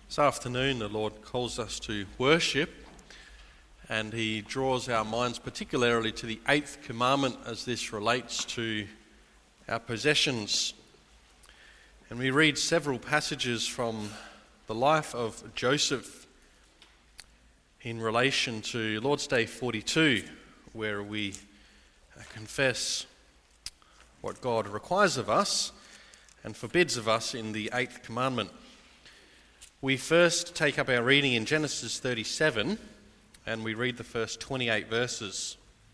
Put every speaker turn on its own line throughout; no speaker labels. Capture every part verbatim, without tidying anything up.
This afternoon, the Lord calls us to worship, and he draws our minds particularly to the eighth commandment as this relates to our possessions. And we read several passages from the life of Joseph in relation to Lord's Day forty-two, where we confess what God requires of us and forbids of us in the eighth commandment. We first take up our reading in Genesis thirty-seven, and we read the first twenty-eight verses.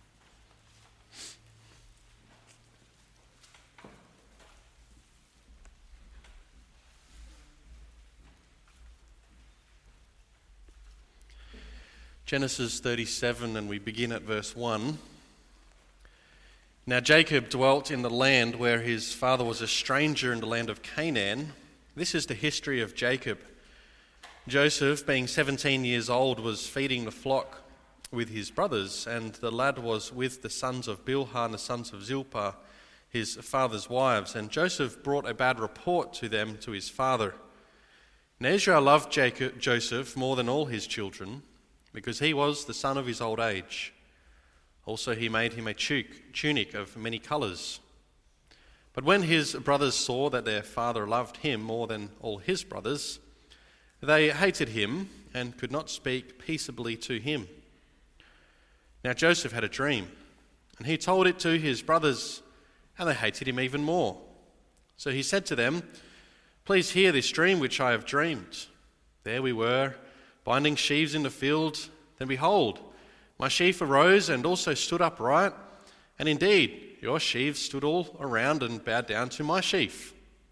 Genesis thirty-seven, and we begin at verse one. Now Jacob dwelt in the land where his father was a stranger in the land of Canaan. This is the history of Jacob. Joseph, being seventeen years old, was feeding the flock with his brothers, and the lad was with the sons of Bilhah and the sons of Zilpah, his father's wives. And Joseph brought a bad report to them to his father. And Israel loved Jacob, Joseph more than all his children, because he was the son of his old age. Also he made him a tunic of many colours. But when his brothers saw that their father loved him more than all his brothers, they hated him and could not speak peaceably to him. Now Joseph had a dream, and he told it to his brothers, and they hated him even more. So he said to them, "Please hear this dream which I have dreamed. There we were, binding sheaves in the field. Then behold, my sheaf arose and also stood upright, and indeed your sheaves stood all around and bowed down to my sheaf."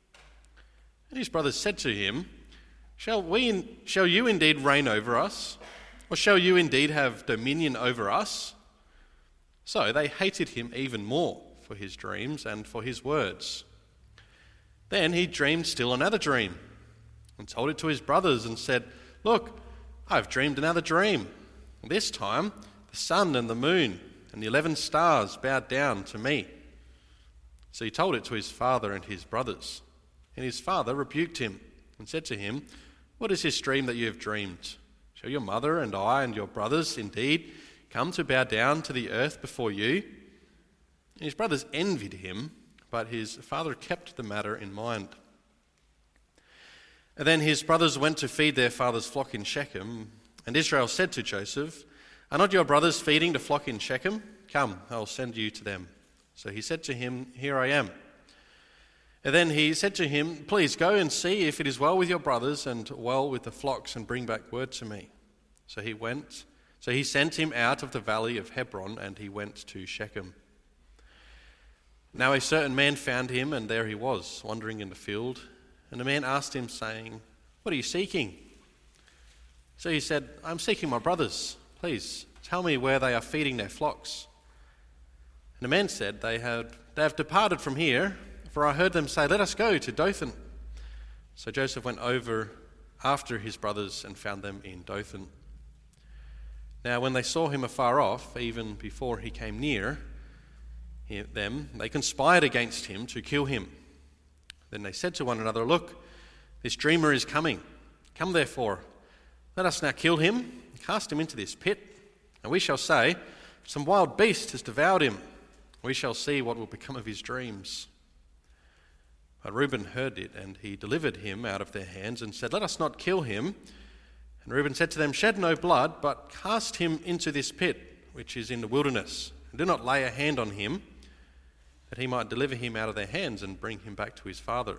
And his brothers said to him, Shall we, in, shall you indeed reign over us? Or shall you indeed have dominion over us? So they hated him even more for his dreams and for his words. Then he dreamed still another dream, and told it to his brothers, and said, "Look, I have dreamed another dream. This time the sun and the moon and the eleven stars bowed down to me." So he told it to his father and his brothers. And his father rebuked him and said to him, "What is this dream that you have dreamed? Shall your mother and I and your brothers indeed come to bow down to the earth before you?" And his brothers envied him, but his father kept the matter in mind. And then his brothers went to feed their father's flock in Shechem, and Israel said to Joseph, "Are not your brothers feeding the flock in Shechem? Come, I will send you to them." So he said to him, "Here I am." And then he said to him, "Please go and see if it is well with your brothers and well with the flocks, and bring back word to me." So he went. So he sent him out of the valley of Hebron, and he went to Shechem. Now a certain man found him, and there he was, wandering in the field. And the man asked him, saying, "What are you seeking?" So he said, "I am seeking my brothers. Please tell me where they are feeding their flocks." And the man said, They have, they have departed from here, for I heard them say, 'Let us go to Dothan.' So Joseph went over after his brothers and found them in Dothan. Now when they saw him afar off, even before he came near them, they conspired against him to kill him. Then they said to one another, "Look, this dreamer is coming. Come therefore, let us now kill him and cast him into this pit, and we shall say, 'Some wild beast has devoured him.' We shall see what will become of his dreams." But Reuben heard it, and he delivered him out of their hands and said, "Let us not kill him." And Reuben said to them, "Shed no blood, but cast him into this pit, which is in the wilderness, and do not lay a hand on him, that he might deliver him out of their hands and bring him back to his father."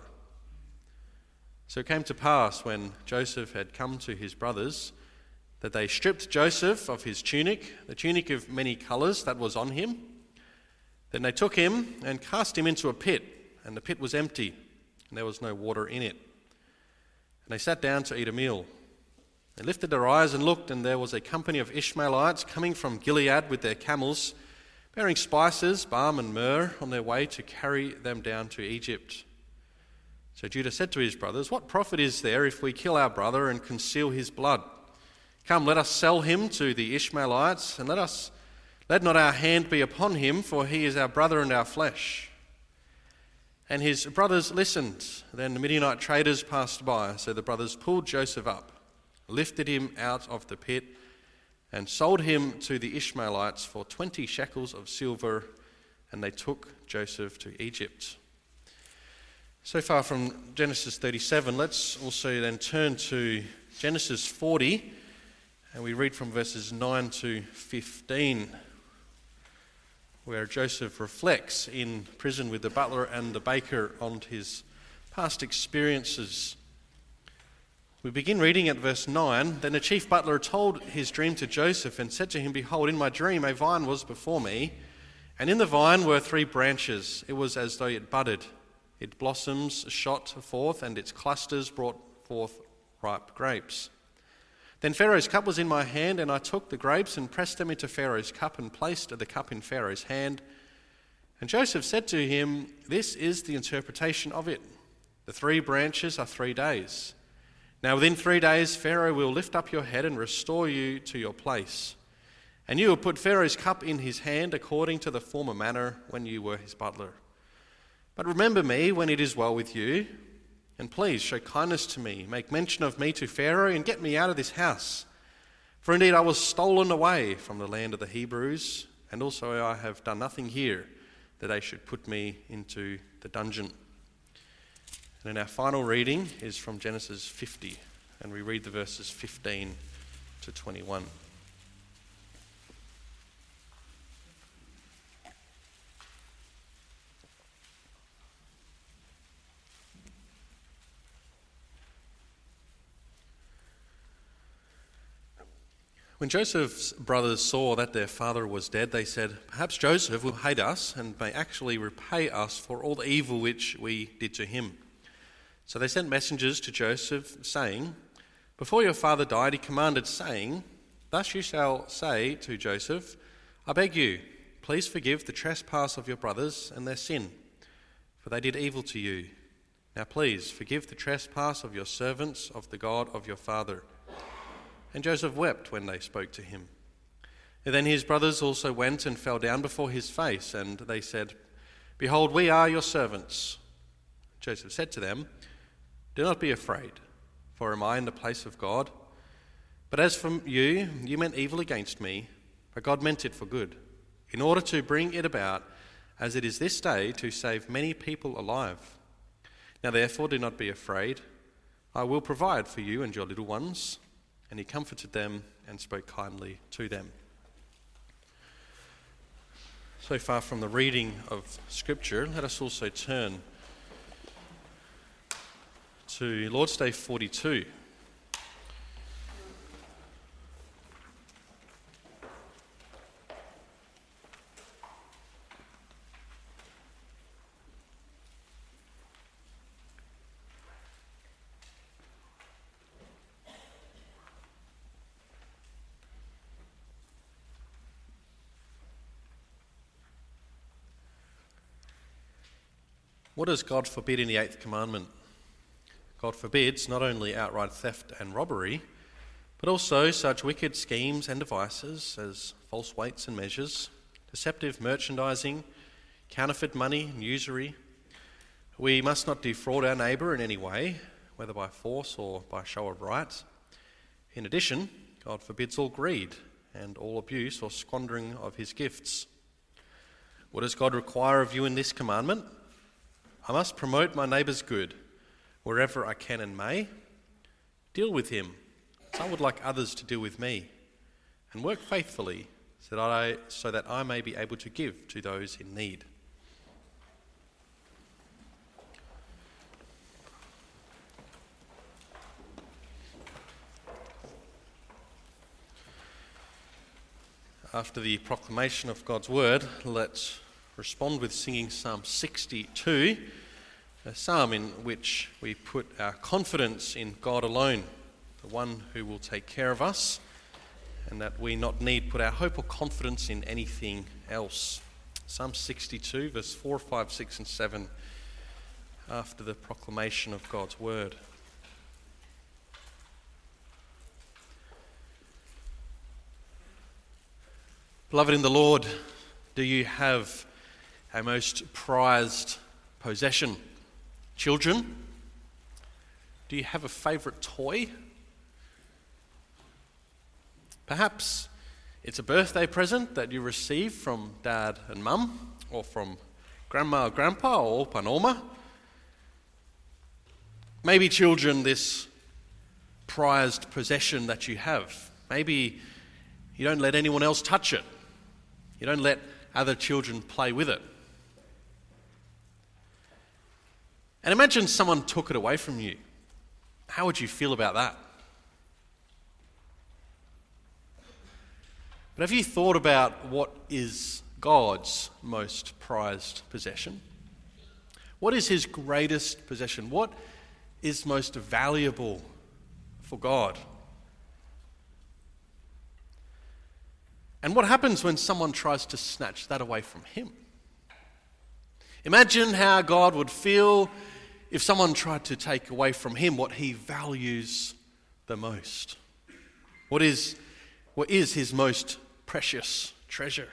So it came to pass, when Joseph had come to his brothers, that they stripped Joseph of his tunic, the tunic of many colours that was on him. Then they took him and cast him into a pit, and the pit was empty, and there was no water in it. And they sat down to eat a meal. They lifted their eyes and looked, and there was a company of Ishmaelites coming from Gilead with their camels, bearing spices, balm and myrrh, on their way to carry them down to Egypt. So Judah said to his brothers, "What profit is there if we kill our brother and conceal his blood? Come, let us sell him to the Ishmaelites, and let us let not our hand be upon him, for he is our brother and our flesh." And his brothers listened. Then the Midianite traders passed by, so the brothers pulled Joseph up lifted him out of the pit, and sold him to the Ishmaelites for twenty shekels of silver, and they took Joseph to Egypt. So far from Genesis thirty-seven, let's also then turn to Genesis forty, and we read from verses nine to fifteen, where Joseph reflects in prison with the butler and the baker on his past experiences. We begin reading at verse nine. Then the chief butler told his dream to Joseph and said to him, "Behold, in my dream a vine was before me, and in the vine were three branches. It was as though it budded. Its blossoms shot forth, and its clusters brought forth ripe grapes. Then Pharaoh's cup was in my hand, and I took the grapes and pressed them into Pharaoh's cup and placed the cup in Pharaoh's hand. And Joseph said to him, 'This is the interpretation of it. The three branches are three days. Now within three days Pharaoh will lift up your head and restore you to your place. And you will put Pharaoh's cup in his hand according to the former manner when you were his butler. But remember me when it is well with you, and please show kindness to me, make mention of me to Pharaoh, and get me out of this house. For indeed I was stolen away from the land of the Hebrews, and also I have done nothing here that they should put me into the dungeon.'" And then our final reading is from Genesis fifty, and we read the verses fifteen to twenty-one. When Joseph's brothers saw that their father was dead, they said, "Perhaps Joseph will hate us and may actually repay us for all the evil which we did to him." So they sent messengers to Joseph, saying, "Before your father died, he commanded, saying, 'Thus you shall say to Joseph, I beg you, please forgive the trespass of your brothers and their sin, for they did evil to you. Now please forgive the trespass of your servants of the God of your father.' And Joseph wept when they spoke to him. And then his brothers also went and fell down before his face, and they said, 'Behold, we are your servants.' Joseph said to them, 'Do not be afraid, for am I in the place of God? But as for you, you meant evil against me, but God meant it for good, in order to bring it about, as it is this day, to save many people alive. Now therefore do not be afraid. I will provide for you and your little ones.' And he comforted them and spoke kindly to them." So far from the reading of Scripture, let us also turn to Lord's Day forty-two. What does God forbid in the eighth commandment? God forbids not only outright theft and robbery, but also such wicked schemes and devices as false weights and measures, deceptive merchandising, counterfeit money and usury. We must not defraud our neighbour in any way, whether by force or by show of right. In addition, God forbids all greed and all abuse or squandering of his gifts. What does God require of you in this commandment? I must promote my neighbour's good wherever I can and may, deal with him as I would like others to deal with me, and work faithfully so that I, so that I may be able to give to those in need. After the proclamation of God's word, let's respond with singing Psalm sixty-two, a psalm in which we put our confidence in God alone, the one who will take care of us, and that we not need put our hope or confidence in anything else. Psalm sixty-two, verse four, five, six and seven, after the proclamation of God's word. Beloved in the Lord, do you have a most prized possession? Children, do you have a favourite toy? Perhaps it's a birthday present that you receive from dad and mum, or from grandma or grandpa, or opa and oma. Maybe children, this prized possession that you have. Maybe you don't let anyone else touch it. You don't let other children play with it. And imagine someone took it away from you. How would you feel about that? But have you thought about what is God's most prized possession? What is his greatest possession? What is most valuable for God? And what happens when someone tries to snatch that away from him? Imagine how God would feel if someone tried to take away from him what he values the most. What is, what is his most precious treasure?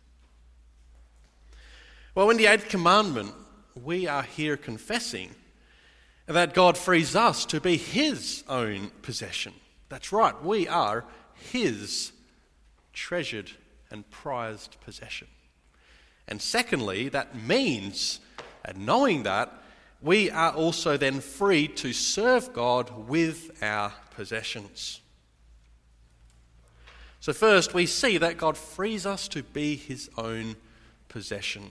Well, in the eighth commandment, we are here confessing that God frees us to be his own possession. That's right, we are his treasured and prized possession. And secondly, that means, and knowing that, we are also then free to serve God with our possessions. So first, we see that God frees us to be his own possession.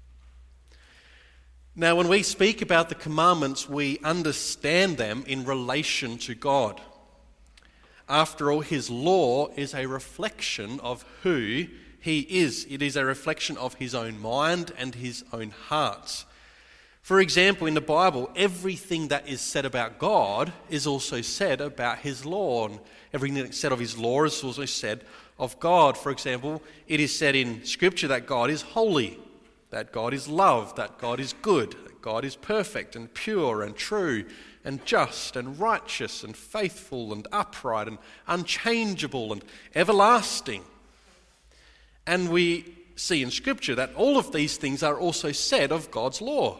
Now, when we speak about the commandments, we understand them in relation to God. After all, his law is a reflection of who he is. It is a reflection of his own mind and his own heart. For example, in the Bible, everything that is said about God is also said about his law. And everything that's said of his law is also said of God. For example, it is said in Scripture that God is holy, that God is love, that God is good, that God is perfect and pure and true and just and righteous and faithful and upright and unchangeable and everlasting. And we see in Scripture that all of these things are also said of God's law.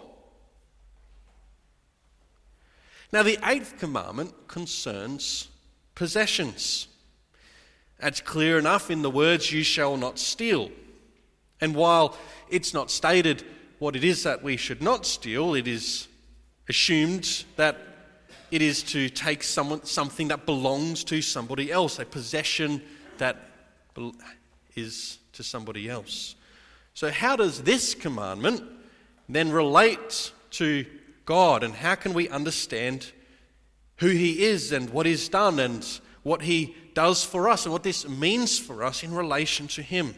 Now, the eighth commandment concerns possessions. It's clear enough in the words, "You shall not steal." And while it's not stated what it is that we should not steal, it is assumed that it is to take someone, something that belongs to somebody else, a possession that is to somebody else. So how does this commandment then relate to God, and how can we understand who he is and what he's done and what he does for us and what this means for us in relation to him?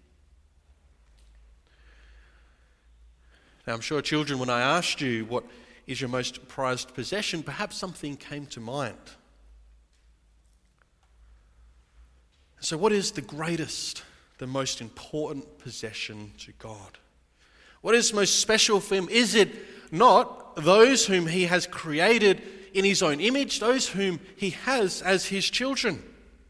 Now, I'm sure, children, when I asked you what is your most prized possession, perhaps something came to mind. So what is the greatest, the most important possession to God? What is most special for him? Is it not those whom he has created in his own image, those whom he has as his children?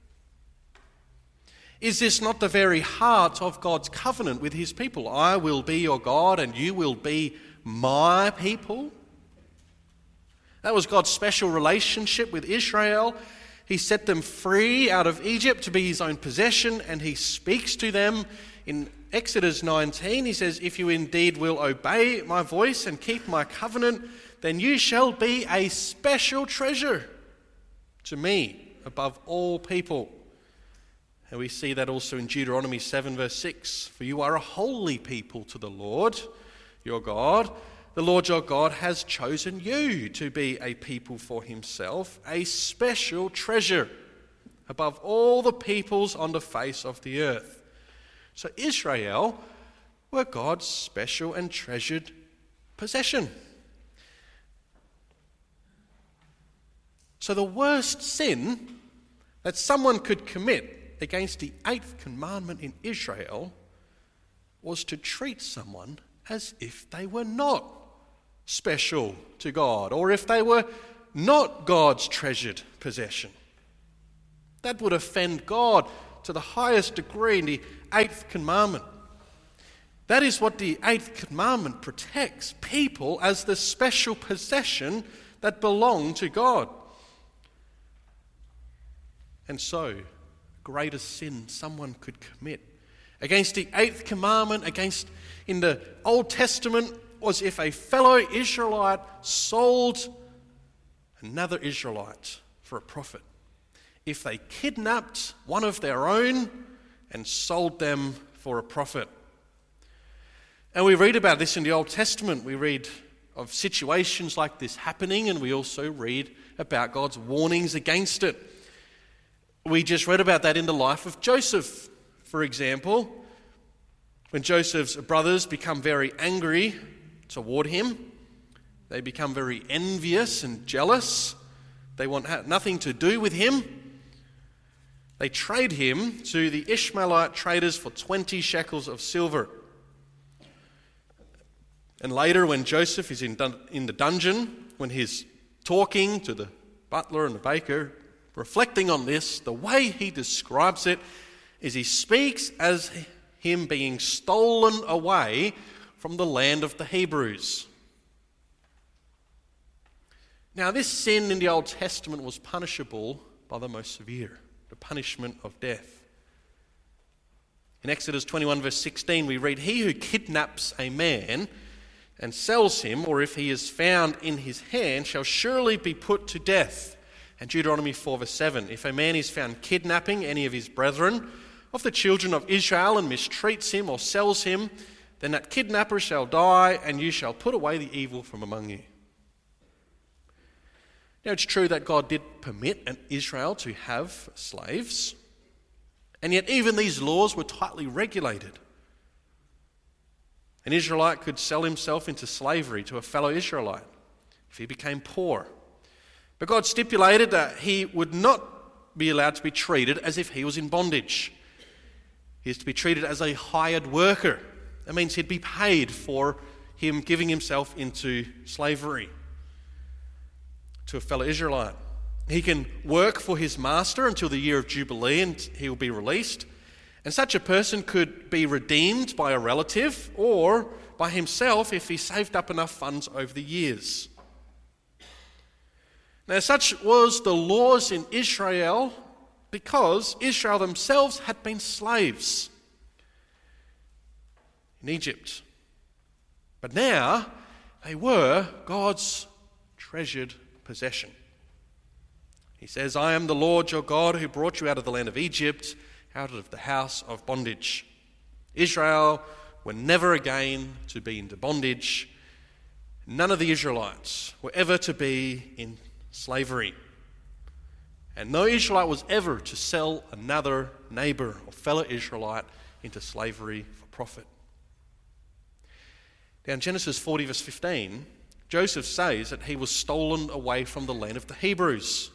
Is this not the very heart of God's covenant with his people? I will be your God and you will be my people. That was God's special relationship with Israel. He set them free out of Egypt to be his own possession, and he speaks to them in Exodus nineteen. He says, "If you indeed will obey my voice and keep my covenant, then you shall be a special treasure to me above all people." And we see that also in Deuteronomy seven verse six. "For you are a holy people to the Lord your God. The Lord your God has chosen you to be a people for himself, a special treasure above all the peoples on the face of the earth." So Israel were God's special and treasured possession. So the worst sin that someone could commit against the eighth commandment in Israel was to treat someone as if they were not special to God, or if they were not God's treasured possession. That would offend God to the highest degree in the eighth commandment. That is what the eighth commandment protects: people as the special possession that belong to God. And so, greatest sin someone could commit. Against the eighth commandment, against in the Old Testament, was if a fellow Israelite sold another Israelite for a profit. If they kidnapped one of their own and sold them for a profit. And we read about this in the Old Testament. We read of situations like this happening, and we also read about God's warnings against it. We just read about that in the life of Joseph, for example. When Joseph's brothers become very angry toward him, they become very envious and jealous. They want nothing to do with him. They trade him to the Ishmaelite traders for twenty shekels of silver. And later, when Joseph is in, dun- in the dungeon, when he's talking to the butler and the baker, reflecting on this, the way he describes it is he speaks as him being stolen away from the land of the Hebrews. Now, this sin in the Old Testament was punishable by the most severe, the punishment of death. In Exodus twenty-one, verse sixteen, we read, "He who kidnaps a man and sells him, or if he is found in his hand, shall surely be put to death." And Deuteronomy four, verse seven, "If a man is found kidnapping any of his brethren of the children of Israel and mistreats him or sells him, then that kidnapper shall die, and you shall put away the evil from among you." Now, it's true that God did permit Israel to have slaves, and yet even these laws were tightly regulated. An Israelite could sell himself into slavery to a fellow Israelite if he became poor. But God stipulated that he would not be allowed to be treated as if he was in bondage. He is to be treated as a hired worker. That means he'd be paid for him giving himself into slavery to a fellow Israelite. He can work for his master until the year of Jubilee and he will be released. And such a person could be redeemed by a relative or by himself if he saved up enough funds over the years. Now, such was the laws in Israel because Israel themselves had been slaves in Egypt. But now they were God's treasured possession. He says, "I am the Lord your God who brought you out of the land of Egypt, out of the house of bondage." Israel were never again to be into bondage. None of the Israelites were ever to be in slavery. And no Israelite was ever to sell another neighbor or fellow Israelite into slavery for profit. Now in Genesis forty, verse fifteen, Joseph says that he was stolen away from the land of the Hebrews.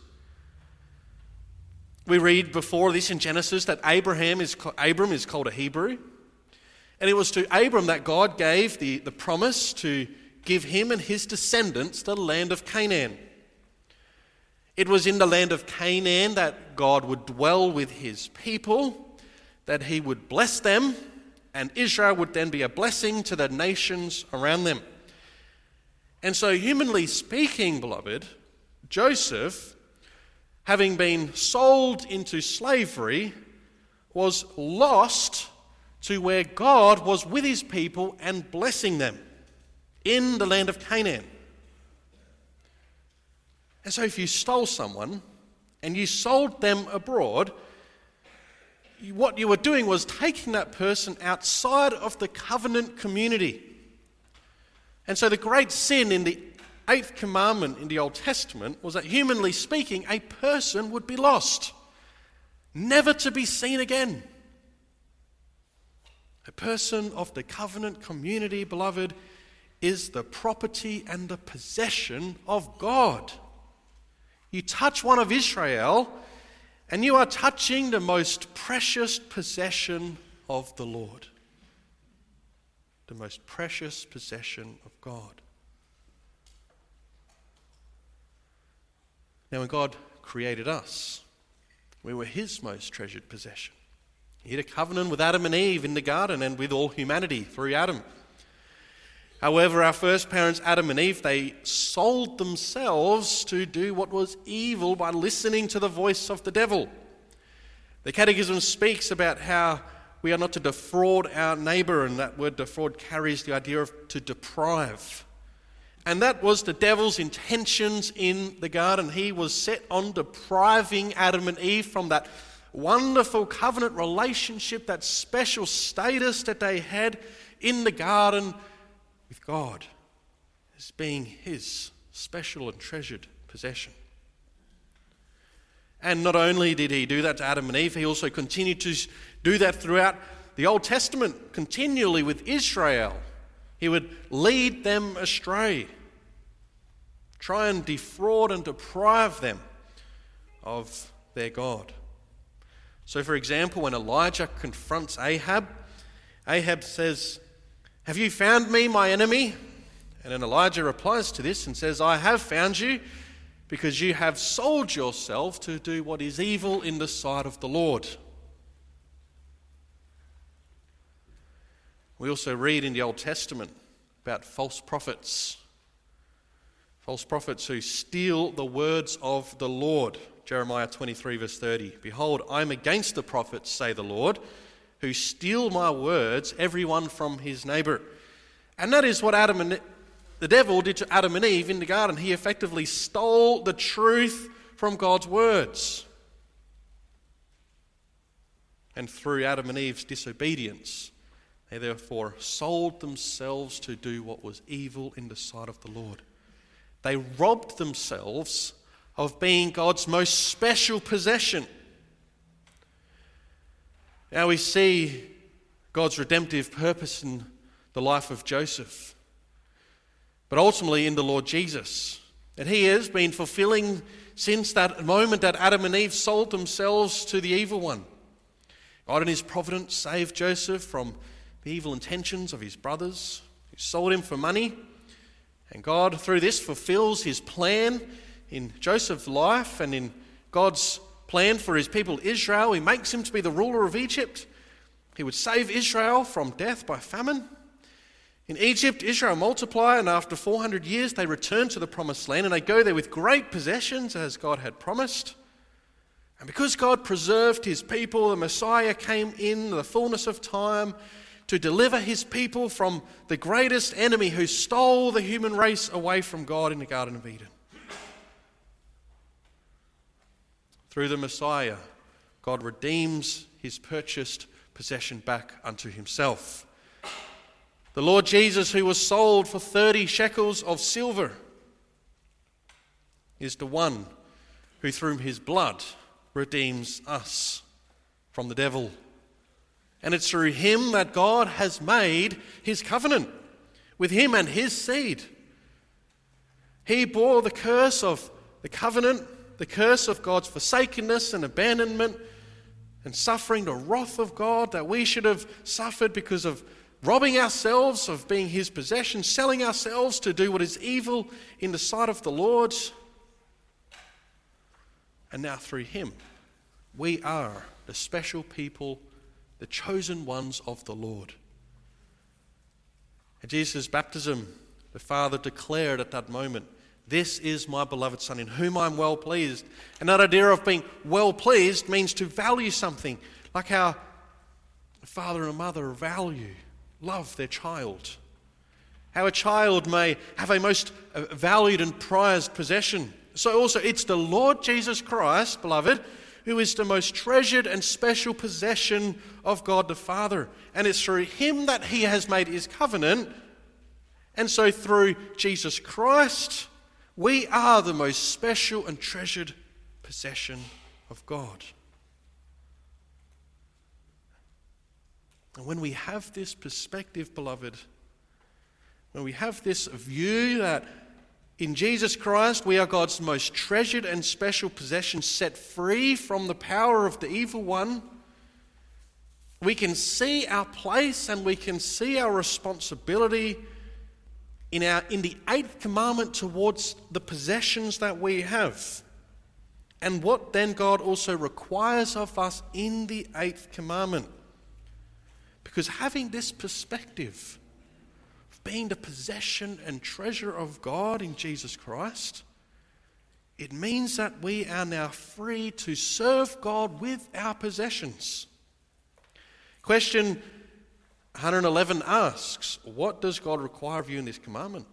We read before this in Genesis that Abraham is, Abram is called a Hebrew. And it was to Abram that God gave the, the promise to give him and his descendants the land of Canaan. It was in the land of Canaan that God would dwell with his people, that he would bless them, and Israel would then be a blessing to the nations around them. And so, humanly speaking, beloved, Joseph, having been sold into slavery, was lost to where God was with his people and blessing them in the land of Canaan. And so if you stole someone and you sold them abroad, what you were doing was taking that person outside of the covenant community. And so the great sin in the eighth commandment in the Old Testament was that, humanly speaking, a person would be lost, never to be seen again. A person of the covenant community, beloved, is the property and the possession of God. You touch one of Israel, and you are touching the most precious possession of the Lord. The most precious possession of God. Now, when God created us, we were his most treasured possession. He had a covenant with Adam and Eve in the garden and with all humanity through Adam. However, our first parents, Adam and Eve, they sold themselves to do what was evil by listening to the voice of the devil. The Catechism speaks about how we are not to defraud our neighbour, and that word defraud carries the idea of to deprive. And that was the devil's intentions in the garden. He was set on depriving Adam and Eve from that wonderful covenant relationship, that special status that they had in the garden with God as being his special and treasured possession. And not only did he do that to Adam and Eve, he also continued to do that throughout the Old Testament, continually with Israel. He would lead them astray, try and defraud and deprive them of their God. So, for example, when Elijah confronts Ahab, Ahab says, "Have you found me, my enemy?" And then Elijah replies to this and says, "I have found you because you have sold yourself to do what is evil in the sight of the Lord." We also read in the Old Testament about false prophets. False prophets who steal the words of the Lord. Jeremiah twenty-three verse thirty. "Behold, I am against the prophets, say the Lord, who steal my words, every one from his neighbour." And that is what Adam and the devil did to Adam and Eve in the garden. He effectively stole the truth from God's words. And through Adam and Eve's disobedience, they therefore sold themselves to do what was evil in the sight of the Lord. They robbed themselves of being God's most special possession. Now we see God's redemptive purpose in the life of Joseph, but ultimately in the Lord Jesus. And he has been fulfilling since that moment that Adam and Eve sold themselves to the evil one. God in his providence saved Joseph from the evil intentions of his brothers who sold him for money. And God, through this, fulfills his plan in Joseph's life and in God's plan for his people Israel. He makes him to be the ruler of Egypt. He would save Israel from death by famine. In Egypt, Israel multiply, and after four hundred years, they return to the promised land, and they go there with great possessions, as God had promised. And because God preserved his people, the Messiah came in the fullness of time to deliver his people from the greatest enemy who stole the human race away from God in the Garden of Eden. Through the Messiah, God redeems his purchased possession back unto himself. The Lord Jesus, who was sold for thirty shekels of silver, is the one who through his blood redeems us from the devil. And it's through him that God has made his covenant with him and his seed. He bore the curse of the covenant, the curse of God's forsakenness and abandonment and suffering the wrath of God that we should have suffered because of robbing ourselves of being his possession, selling ourselves to do what is evil in the sight of the Lord. And now through him, we are the special people, the chosen ones of the Lord. At Jesus' baptism, the Father declared at that moment, "This is my beloved Son, in whom I am well pleased." And that idea of being well pleased means to value something, like how a father and a mother value, love their child. How a child may have a most valued and prized possession. So also it's the Lord Jesus Christ, beloved, who is the most treasured and special possession of God the Father. And it's through him that he has made his covenant. And so through Jesus Christ, we are the most special and treasured possession of God. And when we have this perspective, beloved, when we have this view that in Jesus Christ we are God's most treasured and special possession, set free from the power of the evil one, we can see our place and we can see our responsibility in our in the eighth commandment towards the possessions that we have. And what then God also requires of us in the eighth commandment. Because having this perspective of being the possession and treasure of God in Jesus Christ It means that we are now free to serve God with our possessions. Question one hundred eleven asks, what does God require of you in this commandment?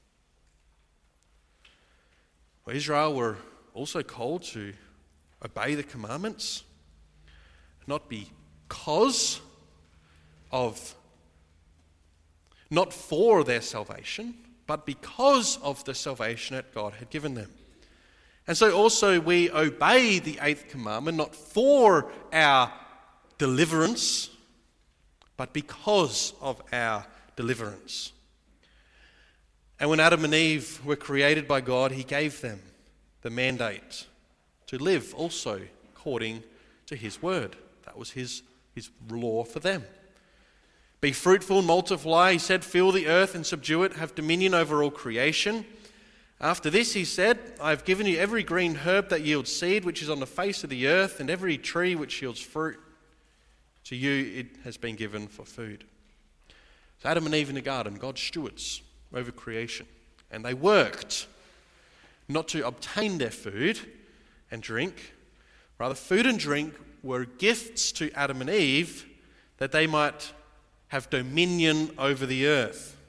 Well, Israel were also called to obey the commandments, not because of, not for their salvation, but because of the salvation that God had given them. And so also we obey the eighth commandment, not for our deliverance, but because of our deliverance. And when Adam and Eve were created by God, he gave them the mandate to live also according to his word. That was his, his law for them. Be fruitful and multiply, he said, fill the earth and subdue it, have dominion over all creation. After this, he said, I have given you every green herb that yields seed, which is on the face of the earth, and every tree which yields fruit. To you it has been given for food. So Adam and Eve in the garden, God's stewards over creation. And they worked not to obtain their food and drink. Rather, food and drink were gifts to Adam and Eve that they might have dominion over the earth.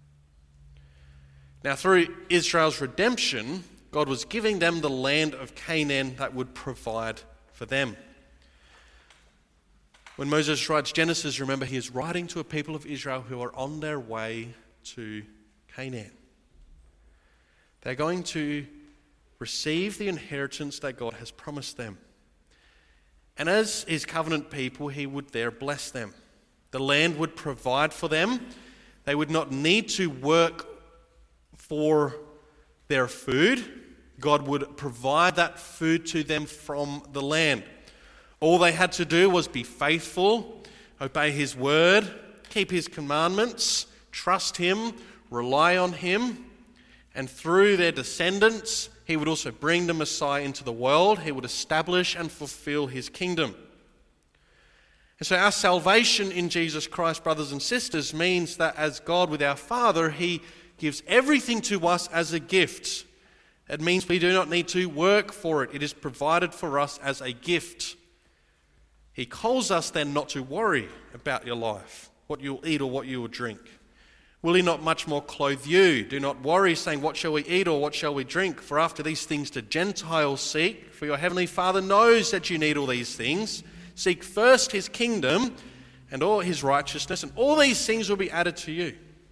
Now, through Israel's redemption, God was giving them the land of Canaan that would provide for them. When Moses writes Genesis, remember, he is writing to a people of Israel who are on their way to Canaan. They're going to receive the inheritance that God has promised them. And as his covenant people, he would there bless them. The land would provide for them. They would not need to work for their food. God would provide that food to them from the land. All they had to do was be faithful, obey his word, keep his commandments, trust him, rely on him, and through their descendants, he would also bring the Messiah into the world. He would establish and fulfill his kingdom. And so our salvation in Jesus Christ, brothers and sisters, means that as God with our Father, he gives everything to us as a gift. It means we do not need to work for it. It is provided for us as a gift. He calls us then not to worry about your life, what you'll eat or what you will drink. Will he not much more clothe you? Do not worry, saying, what shall we eat or what shall we drink? For after these things the Gentiles seek. For your heavenly Father knows that you need all these things. Seek first his kingdom and all his righteousness, and all these things will be added to you.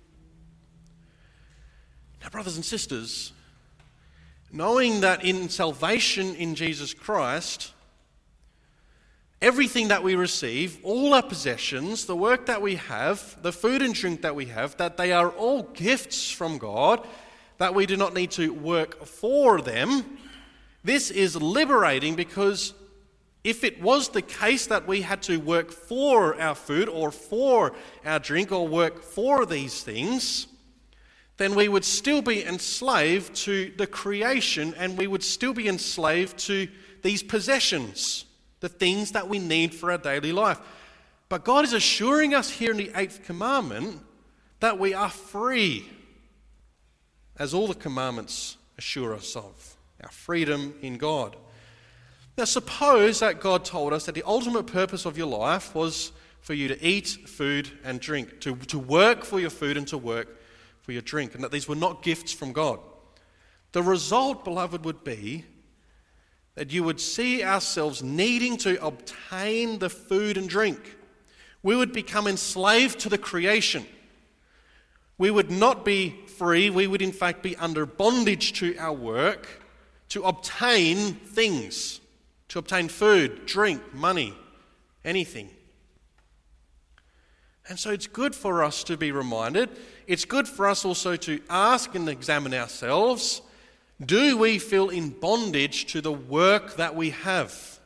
Now, brothers and sisters, knowing that in salvation in Jesus Christ, everything that we receive, all our possessions, the work that we have, the food and drink that we have, that they are all gifts from God, that we do not need to work for them, this is liberating, because if it was the case that we had to work for our food or for our drink or work for these things, then we would still be enslaved to the creation, and we would still be enslaved to these possessions, the things that we need for our daily life. But God is assuring us here in the eighth commandment that we are free, as all the commandments assure us of, our freedom in God. Now, suppose that God told us that the ultimate purpose of your life was for you to eat food and drink, to, to work for your food and to work for your drink, and that these were not gifts from God. The result, beloved, would be that you would see ourselves needing to obtain the food and drink. We would become enslaved to the creation. We would not be free. We would in fact be under bondage to our work to obtain things, to obtain food, drink, money, anything. And so it's good for us to be reminded. It's good for us also to ask and examine ourselves, do we feel in bondage to the work that we have?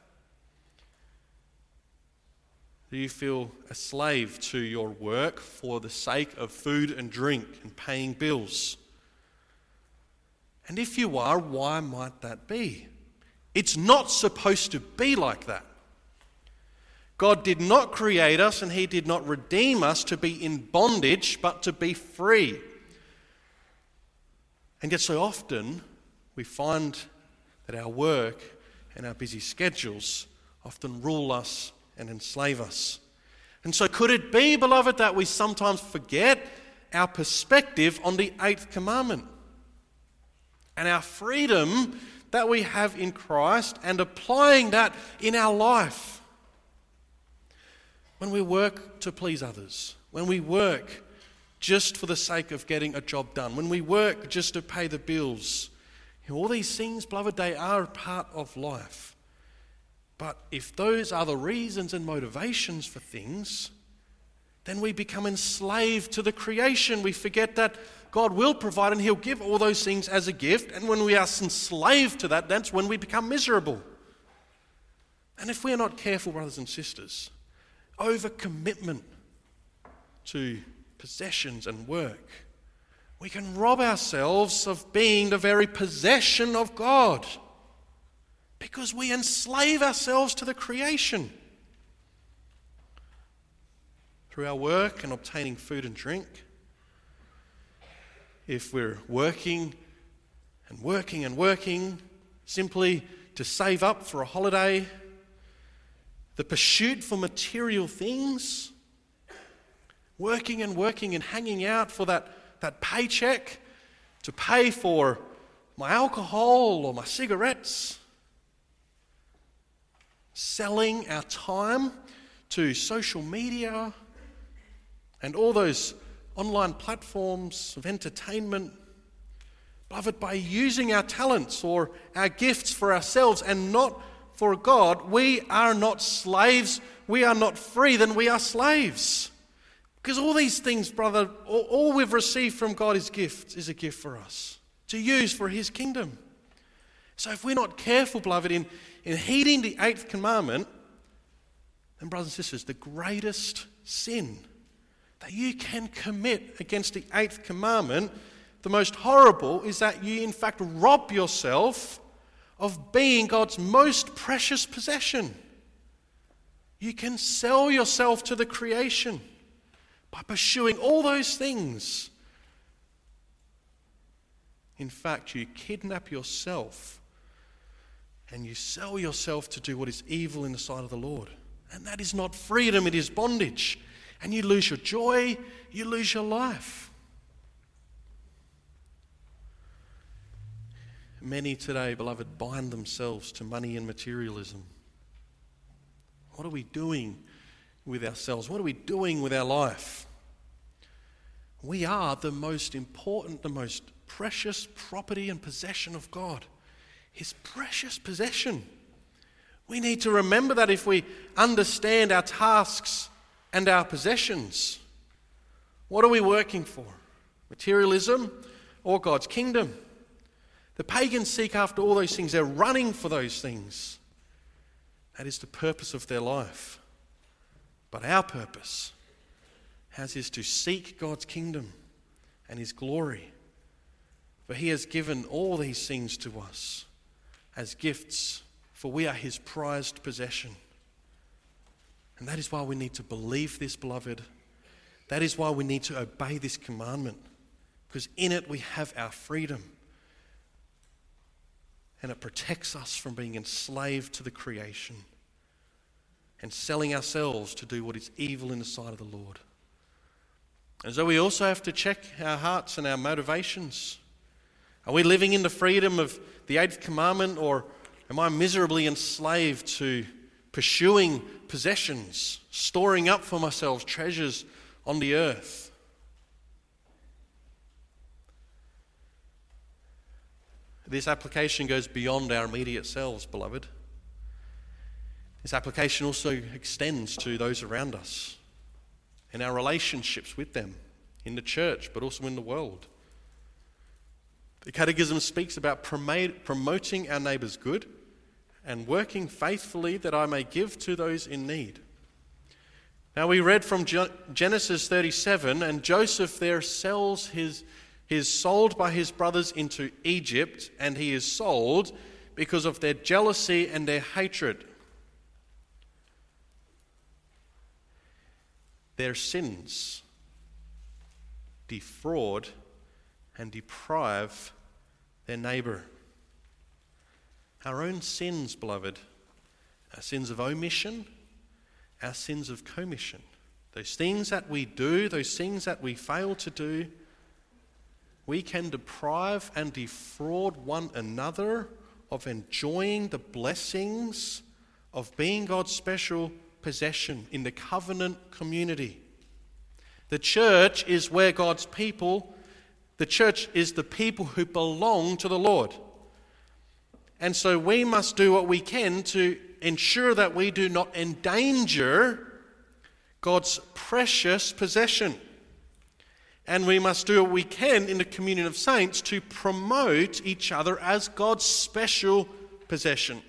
Do you feel a slave to your work for the sake of food and drink and paying bills? And if you are, why might that be? It's not supposed to be like that. God did not create us and he did not redeem us to be in bondage, but to be free. And yet so often we find that our work and our busy schedules often rule us and enslave us. And so could it be, beloved, that we sometimes forget our perspective on the eighth commandment and our freedom that we have in Christ and applying that in our life? When we work to please others, when we work just for the sake of getting a job done, when we work just to pay the bills, you know, all these things, beloved, they are a part of life. But if those are the reasons and motivations for things, then we become enslaved to the creation. We forget that God will provide and He'll give all those things as a gift. And when we are enslaved to that, that's when we become miserable. And if we are not careful, brothers and sisters, overcommitment to possessions and work, we can rob ourselves of being the very possession of God because we enslave ourselves to the creation. Through our work and obtaining food and drink, if we're working and working and working simply to save up for a holiday, the pursuit for material things, working and working and hanging out for that, that paycheck to pay for my alcohol or my cigarettes, selling our time to social media and all those online platforms of entertainment, beloved, by using our talents or our gifts for ourselves and not for God, we are not slaves, we are not free, then we are slaves. Because all these things, brother, all, all we've received from God is gifts, is a gift for us to use for His kingdom. So if we're not careful, beloved, in, in heeding the eighth commandment, then, brothers and sisters, the greatest sin that you can commit against the eighth commandment, the most horrible, is that you in fact rob yourself of being God's most precious possession. You can sell yourself to the creation by pursuing all those things. In fact, you kidnap yourself and you sell yourself to do what is evil in the sight of the Lord. And that is not freedom, it is bondage. And you lose your joy, you lose your life. Many today, beloved, bind themselves to money and materialism. What are we doing with ourselves? What are we doing with our life? We are the most important, the most precious property and possession of God. His precious possession. We need to remember that if we understand our tasks and our possessions. What are we working for? Materialism or God's kingdom? The pagans seek after all those things. They're running for those things. That is the purpose of their life. But our purpose, as is to seek God's kingdom and His glory. For He has given all these things to us as gifts, for we are His prized possession. And that is why we need to believe this, beloved. That is why we need to obey this commandment, because in it we have our freedom. And it protects us from being enslaved to the creation and selling ourselves to do what is evil in the sight of the Lord. And so we also have to check our hearts and our motivations. Are we living in the freedom of the eighth commandment, or am I miserably enslaved to pursuing possessions, storing up for myself treasures on the earth? This application goes beyond our immediate selves, beloved. This application also extends to those around us, in our relationships with them, in the church, but also in the world. The Catechism speaks about promote, promoting our neighbour's good and working faithfully that I may give to those in need. Now we read from Genesis thirty-seven, and Joseph there sells his, he is sold by his brothers into Egypt, and he is sold because of their jealousy and their hatred. Their sins defraud and deprive their neighbour. our own sins, beloved, our sins of omission, our sins of commission, those things that we do, those things that we fail to do, we can deprive and defraud one another of enjoying the blessings of being God's special possession in the covenant community. The church is where God's people, the church is the people who belong to the Lord. And so we must do what we can to ensure that we do not endanger God's precious possession. And we must do what we can in the communion of saints to promote each other as God's special possession.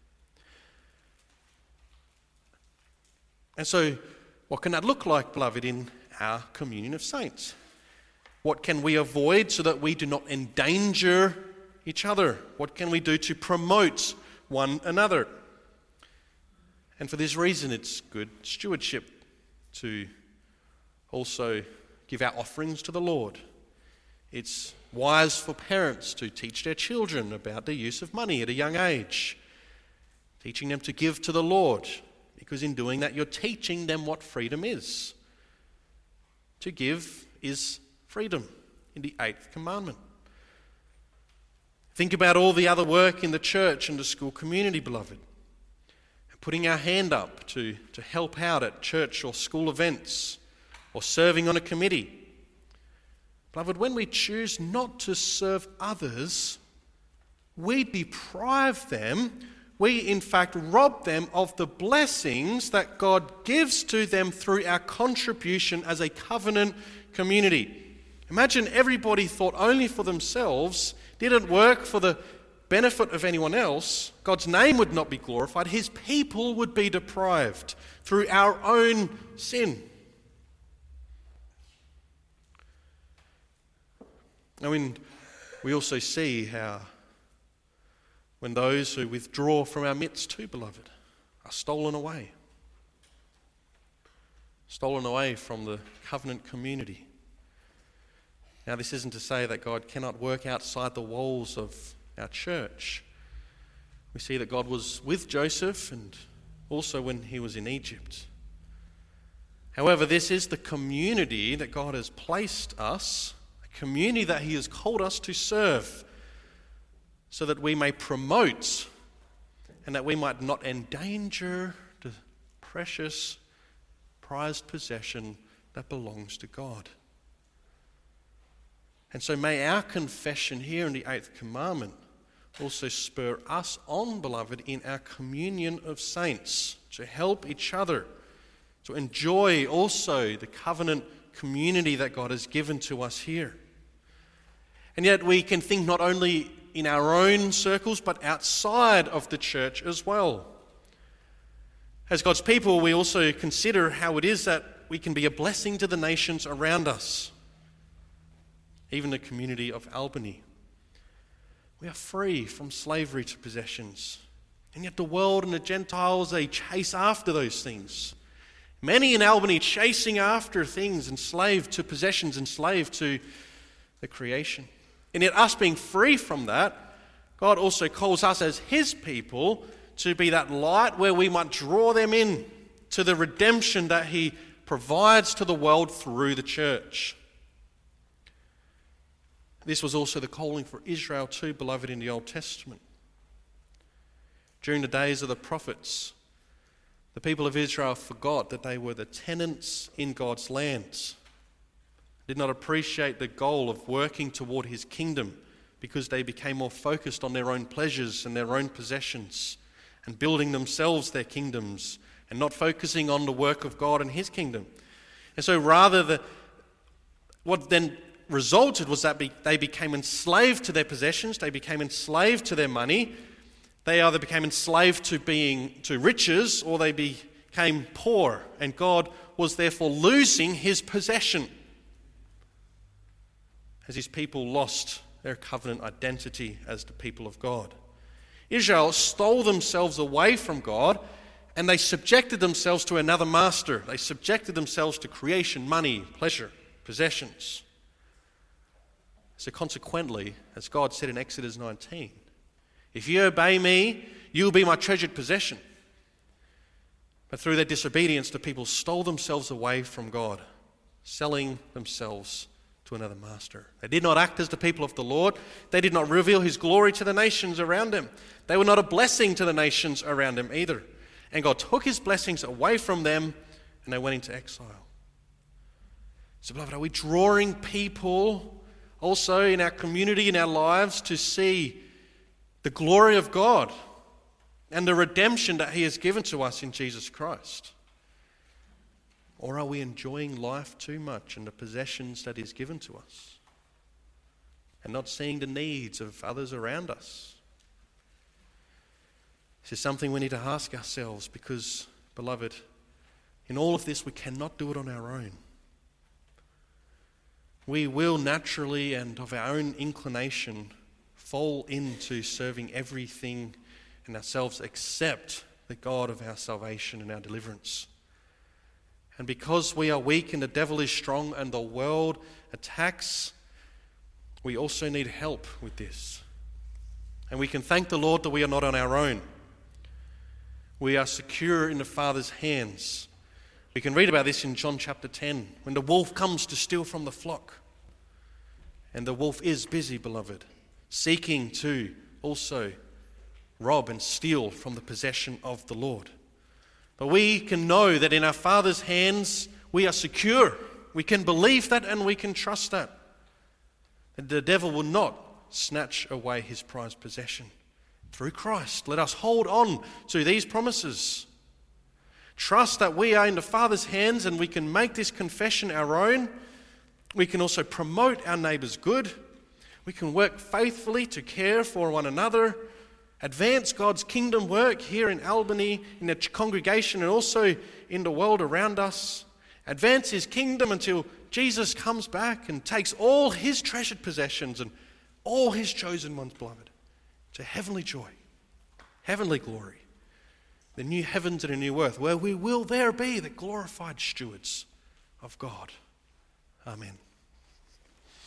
And so, what can that look like, beloved, in our communion of saints? What can we avoid so that we do not endanger each other? What can we do to promote one another? And for this reason, it's good stewardship to also give our offerings to the Lord. It's wise for parents to teach their children about the use of money at a young age, teaching them to give to the Lord, because in doing that, you're teaching them what freedom is. To give is freedom in the eighth commandment. Think about all the other work in the church and the school community, beloved. Putting our hand up to, to help out at church or school events, or serving on a committee. Beloved, when we choose not to serve others, we deprive them, we in fact rob them of the blessings that God gives to them through our contribution as a covenant community. Imagine everybody thought only for themselves, didn't work for the benefit of anyone else. God's name would not be glorified. His people would be deprived through our own sin. I mean, we also see how when those who withdraw from our midst too, beloved, are stolen away. Stolen away from the covenant community. Now, this isn't to say that God cannot work outside the walls of our church. We see that God was with Joseph and also when he was in Egypt. However, this is the community that God has placed us, community that he has called us to serve, so that we may promote and that we might not endanger the precious, prized possession that belongs to God. And so may our confession here in the eighth commandment also spur us on, beloved, in our communion of saints, to help each other, to enjoy also the covenant community that God has given to us here. And yet we can think not only in our own circles, but outside of the church as well. As God's people, we also consider how it is that we can be a blessing to the nations around us, even the community of Albany. We are free from slavery to possessions, and yet the world and the Gentiles, they chase after those things. Many in Albany chasing after things enslaved to possessions, enslaved to the creation. And yet us being free from that, God also calls us as his people to be that light where we might draw them in to the redemption that he provides to the world through the church. This was also the calling for Israel too, beloved, in the Old Testament. During the days of the prophets, the people of Israel forgot that they were the tenants in God's lands, did not appreciate the goal of working toward his kingdom because they became more focused on their own pleasures and their own possessions and building themselves their kingdoms and not focusing on the work of God and his kingdom. And so rather, the, what then resulted was that be, they became enslaved to their possessions, they became enslaved to their money, they either became enslaved to being to riches or they became poor, and God was therefore losing his possession as his people lost their covenant identity as the people of God. Israel stole themselves away from God and they subjected themselves to another master. They subjected themselves to creation, money, pleasure, possessions. So consequently, as God said in Exodus nineteen, If you obey me, you will be my treasured possession. But through their disobedience, the people stole themselves away from God, selling themselves to another master. They did not act as the people of the Lord. They did not reveal his glory to the nations around them. They were not a blessing to the nations around them either. And God took his blessings away from them, and they went into exile. So, beloved, are we drawing people also in our community, in our lives, to see the glory of God and the redemption that he has given to us in Jesus Christ? Or are we enjoying life too much and the possessions that he's given to us and not seeing the needs of others around us? This is something we need to ask ourselves because, beloved, in all of this we cannot do it on our own. We will naturally and of our own inclination fall into serving everything and ourselves except the God of our salvation and our deliverance. And because we are weak and the devil is strong and the world attacks, we also need help with this. And we can thank the Lord that we are not on our own. We are secure in the Father's hands. We can read about this in John chapter ten, when the wolf comes to steal from the flock. And the wolf is busy, beloved, seeking to also rob and steal from the possession of the Lord. But we can know that in our Father's hands we are secure. We can believe that and we can trust that. That the devil will not snatch away his prized possession. Through Christ, let us hold on to these promises. Trust that we are in the Father's hands and we can make this confession our own. We can also promote our neighbour's good. We can work faithfully to care for one another, advance God's kingdom work here in Albany, in the congregation and also in the world around us. Advance his kingdom until Jesus comes back and takes all his treasured possessions and all his chosen ones, beloved, to heavenly joy, heavenly glory, the new heavens and a new earth, where we will there be the glorified stewards of God. Amen.